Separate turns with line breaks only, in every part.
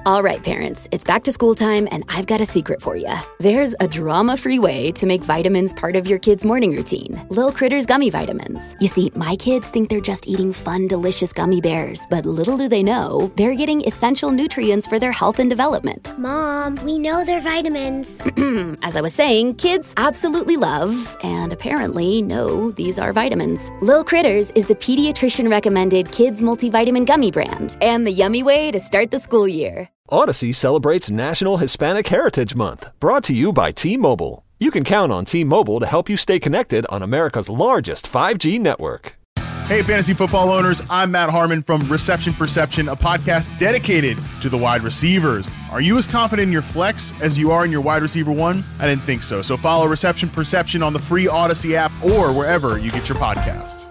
All right, parents, it's back to school time, and I've got a secret for you. There's a drama-free way to make vitamins part of your kid's morning routine. Lil Critters Gummy Vitamins. You see, my kids think they're just eating fun, delicious gummy bears, but little do they know, they're getting essential nutrients for their health and development.
Mom, we know they're vitamins.
As I was saying, kids absolutely love, and apparently know, these are vitamins. Lil Critters is the pediatrician-recommended kids multivitamin gummy brand, and the yummy way to start the school year.
Odyssey celebrates National Hispanic Heritage Month, brought to you by T-Mobile. You can count on T-Mobile to help you stay connected on America's largest 5G network.
Hey, fantasy football owners, I'm Matt Harmon from Reception Perception, a podcast dedicated to the wide receivers. Are you as confident in your flex as you are in your wide receiver one? I didn't think so. So follow Reception Perception on the free Odyssey app or wherever you get your podcasts.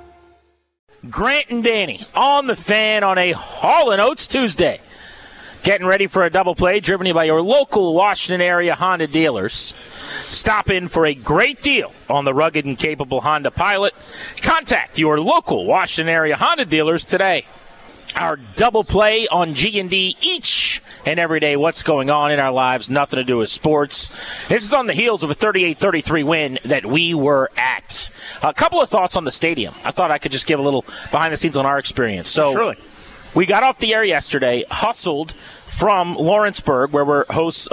Grant and Danny on the Fan on a Hall & Oates Tuesday. Getting ready for a double play driven to you by your local Washington area Honda dealers. Stop in for a great deal on the rugged and capable Honda Pilot. Contact your local Washington area Honda dealers today. Our double play on G&D each and every day. What's going on in our lives? Nothing to do with sports. This is on the heels of a 38-33 win that we were at. A couple of thoughts on the stadium. I thought I could just give a little behind the scenes on our experience. So,
Surely.
We got off the air yesterday, hustled from Lawrenceburg, where we're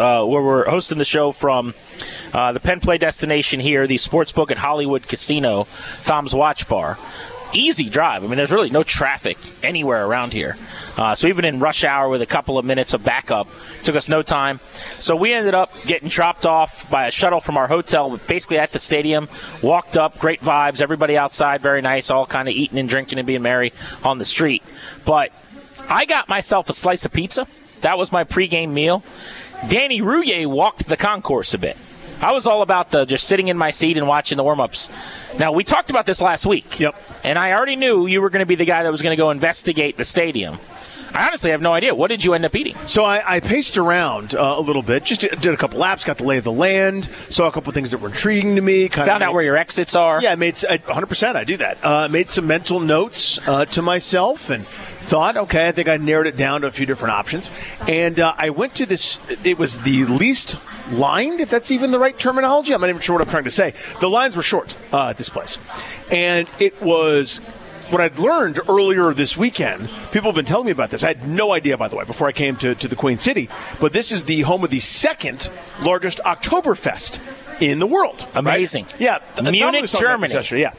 hosting the show from the Penn Play destination here, the Sportsbook at Hollywood Casino, Tom's Watch Bar. Easy drive. I mean, there's really no traffic anywhere around here. So even in rush hour with a couple of minutes of backup, took us no time. So we ended up getting dropped off by a shuttle from our hotel, basically at the stadium. Walked up, great vibes, everybody outside, very nice, all kind of eating and drinking and being merry on the street. But I got myself a slice of pizza. That was my pregame meal. Danny Rouillet walked the concourse a bit. I was all about just sitting in my seat and watching the warm-ups. Now, we talked about this last week.
Yep.
And I already knew you were going to be the guy that was going to go investigate the stadium. I honestly have no idea. What did you end up eating?
So I paced around a little bit, just did a couple laps, got the lay of the land, saw a couple things that were intriguing to me.
Found out where your exits are?
Yeah, 100% I do that. Made some mental notes to myself and thought, okay, I think I narrowed it down to a few different options. And I went to this, it was the least lined, if that's even the right terminology. I'm not even sure what I'm trying to say. The lines were short at this place. And it was what I'd learned earlier this weekend. People have been telling me about this. I had no idea, by the way, before I came to the Queen City. But this is the home of the second largest Oktoberfest in the world.
Amazing.
Right? Yeah.
Munich, Germany.
Yeah.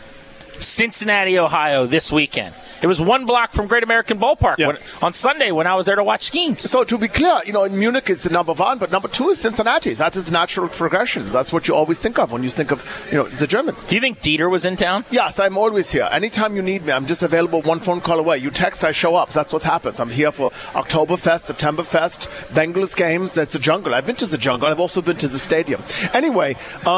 Cincinnati, Ohio this weekend. It was one block from Great American Ballpark on Sunday when I was there to watch skiing.
So to be clear, in Munich it's the number one, but number two is Cincinnati. That is natural progression. That's what you always think of when you think of, the Germans.
Do you think Dieter was in town?
Yes, I'm always here. Anytime you need me, I'm just available one phone call away. You text, I show up. That's what happens. I'm here for Oktoberfest, Septemberfest, Bengals games. That's the jungle. I've been to the jungle. I've also been to the stadium. Anyway,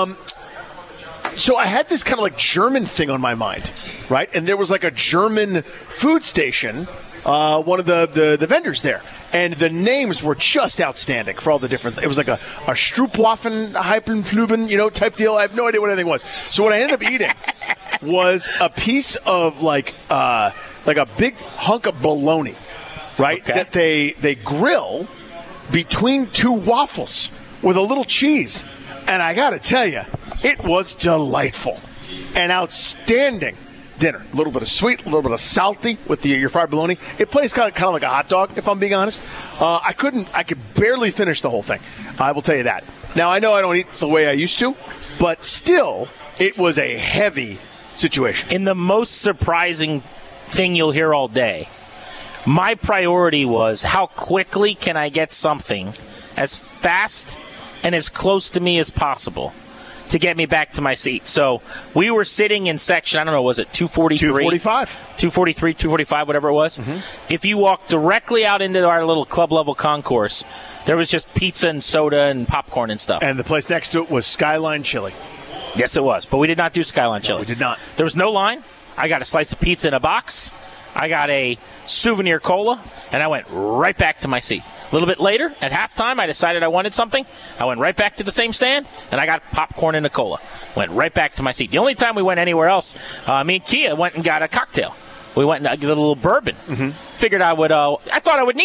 so I had this kind of like German thing on my mind, right? And there was like a German food station, one of the vendors there. And the names were just outstanding for all the different. It was like a Stroopwaffen, Heipenfluben, type deal. I have no idea what anything was. So what I ended up eating was a piece of like a big hunk of bologna, right?
Okay.
That they grill between two waffles with a little cheese. And I got to tell you, it was delightful and outstanding dinner. A little bit of sweet, a little bit of salty with your fried bologna. It plays kind of like a hot dog, if I'm being honest. I could barely finish the whole thing. I will tell you that. Now, I know I don't eat the way I used to, but still, it was a heavy situation.
In the most surprising thing you'll hear all day, my priority was how quickly can I get something as fast and as close to me as possible to get me back to my seat. So we were sitting in section, I don't know, was it 243?
245.
243, 245, whatever it was. Mm-hmm. If you walk directly out into our little club-level concourse, there was just pizza and soda and popcorn and stuff.
And the place next to it was Skyline Chili.
Yes, it was. But we did not do Skyline Chili.
No, we did not.
There was no line. I got a slice of pizza in a box. I got a souvenir cola, and I went right back to my seat. A little bit later, at halftime, I decided I wanted something. I went right back to the same stand, and I got popcorn and a cola. Went right back to my seat. The only time we went anywhere else, me and Kia went and got a cocktail. We went and got a little bourbon. Mm-hmm. Figured I thought I would need it.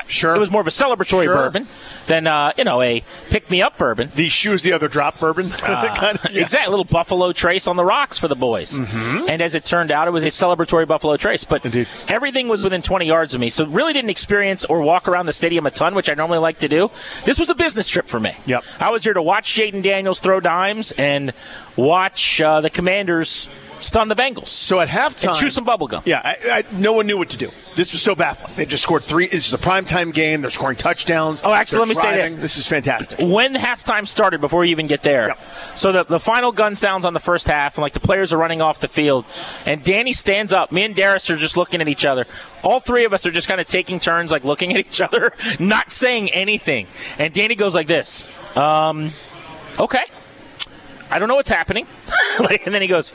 Sure.
It was more of a celebratory bourbon than, a pick-me-up bourbon.
The shoes the other drop bourbon.
Exactly. A little Buffalo Trace on the rocks for the boys. Mm-hmm. And as it turned out, it was a celebratory Buffalo Trace. But everything was within 20 yards of me, so really didn't experience or walk around the stadium a ton, which I normally like to do. This was a business trip for me.
Yep.
I was here to watch Jaden Daniels throw dimes and watch the Commanders stun the Bengals.
So at halftime,
and chew some bubble gum.
Yeah, no one knew what to do. This was so baffling. They just scored 3. This is a primetime game. They're scoring touchdowns.
Oh, actually, let me say this.
This is fantastic.
When halftime started, before you even get there, so the final gun sounds on the first half, and like the players are running off the field, and Danny stands up. Me and Darius are just looking at each other. All three of us are just kind of taking turns, like looking at each other, not saying anything. And Danny goes like this, okay. I don't know what's happening. And then he goes,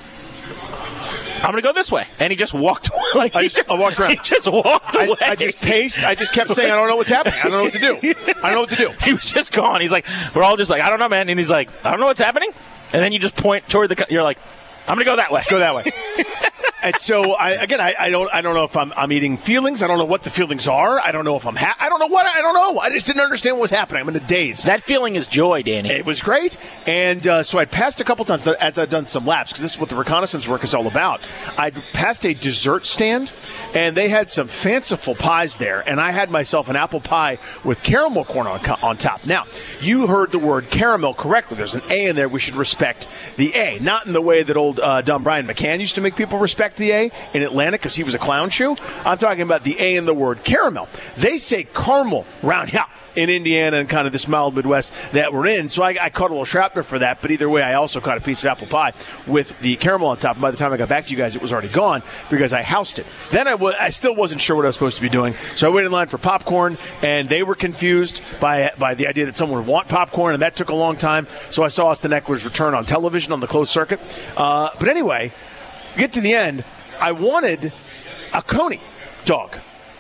I'm going to go this way. And he just walked away.
I walked around.
He just walked away.
I just paced. I just kept saying, I don't know what's happening. I don't know what to do. I don't know what to do.
He was just gone. He's like, we're all just like, I don't know, man. And he's like, I don't know what's happening. And then you just point toward you're like, I'm going to go that way.
Go that way. And so, I don't know if I'm eating feelings. I don't know what the feelings are. I don't know if I'm I don't know. I just didn't understand what was happening. I'm in a daze.
That feeling is joy, Danny.
It was great. And so I passed a couple times as I've done some laps, because this is what the reconnaissance work is all about. I passed a dessert stand, and they had some fanciful pies there. And I had myself an apple pie with caramel corn on top. Now, you heard the word caramel correctly. There's an A in there. We should respect the A. Not in the way that old dumb Brian McCann used to make people respect the A in Atlanta because he was a clown shoe. I'm talking about the A in the word caramel. They say caramel round here in Indiana and kind of this mild Midwest that we're in. So I caught a little shrapnel for that. But either way, I also caught a piece of apple pie with the caramel on top. And by the time I got back to you guys, it was already gone because I housed it. Then I still wasn't sure what I was supposed to be doing. So I waited in line for popcorn, and they were confused by the idea that someone would want popcorn, and that took a long time. So I saw Austin Eckler's return on television on the closed circuit. But anyway, get to the end, I wanted a Coney dog.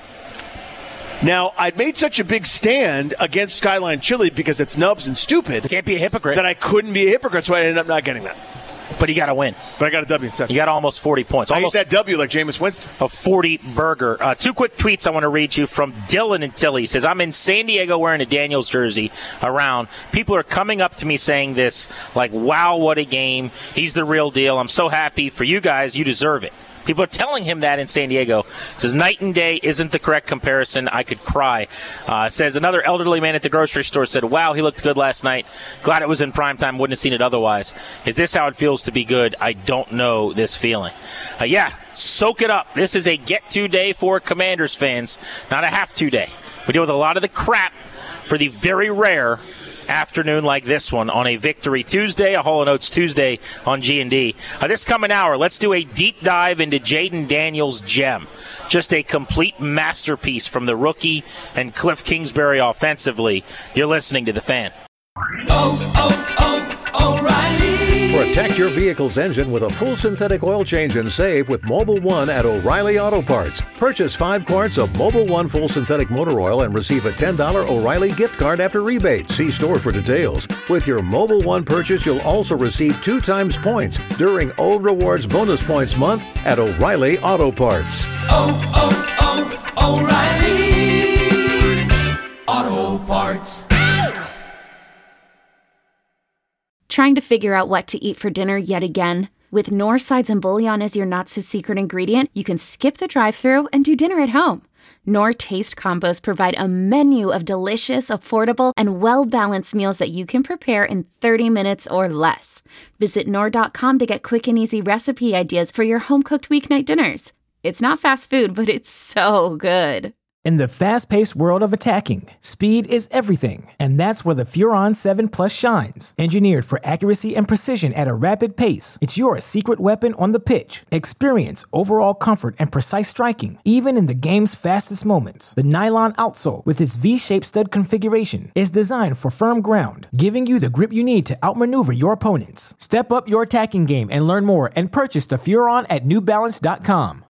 Now, I'd made such a big stand against Skyline Chili because it's nubs and stupid.
Can't be a hypocrite.
That I couldn't be a hypocrite, so I ended up not getting that.
But you got to win.
But I got a W instead.
You got almost 40 points. Almost
I ate that W like Jameis Winston.
A 40 burger. 2 quick tweets I want to read you from Dylan and Tilly. He says, I'm in San Diego wearing a Daniels jersey around. People are coming up to me saying this, like, wow, what a game. He's the real deal. I'm so happy for you guys. You deserve it. People are telling him that in San Diego. Says night and day isn't the correct comparison. I could cry. Says another elderly man at the grocery store said, wow, he looked good last night. Glad it was in prime time. Wouldn't have seen it otherwise. Is this how it feels to be good? I don't know this feeling. Yeah, soak it up. This is a get-to day for Commanders fans, not a have-to day. We deal with a lot of the crap for the very rare afternoon like this one on a Victory Tuesday, a Hall & Oates Tuesday on G&D. This coming hour, let's do a deep dive into Jaden Daniels' gem. Just a complete masterpiece from the rookie and Cliff Kingsbury offensively. You're listening to The Fan.
O'Reilly.
Protect your vehicle's engine with a full synthetic oil change and save with Mobil 1 at O'Reilly Auto Parts. Purchase 5 quarts of Mobil 1 full synthetic motor oil and receive a $10 O'Reilly gift card after rebate. See store for details. With your Mobil 1 purchase, you'll also receive 2 times points during Old Rewards Bonus Points Month at O'Reilly Auto Parts.
O'Reilly Auto Parts.
Trying to figure out what to eat for dinner yet again? With Knorr sides and bouillon as your not-so-secret ingredient, you can skip the drive-thru and do dinner at home. Knorr Taste Combos provide a menu of delicious, affordable, and well-balanced meals that you can prepare in 30 minutes or less. Visit Knorr.com to get quick and easy recipe ideas for your home-cooked weeknight dinners. It's not fast food, but it's so good.
In the fast-paced world of attacking, speed is everything, and that's where the Furon 7 Plus shines. Engineered for accuracy and precision at a rapid pace, it's your secret weapon on the pitch. Experience overall comfort and precise striking, even in the game's fastest moments. The nylon outsole, with its V-shaped stud configuration, is designed for firm ground, giving you the grip you need to outmaneuver your opponents. Step up your attacking game and learn more and purchase the Furon at NewBalance.com.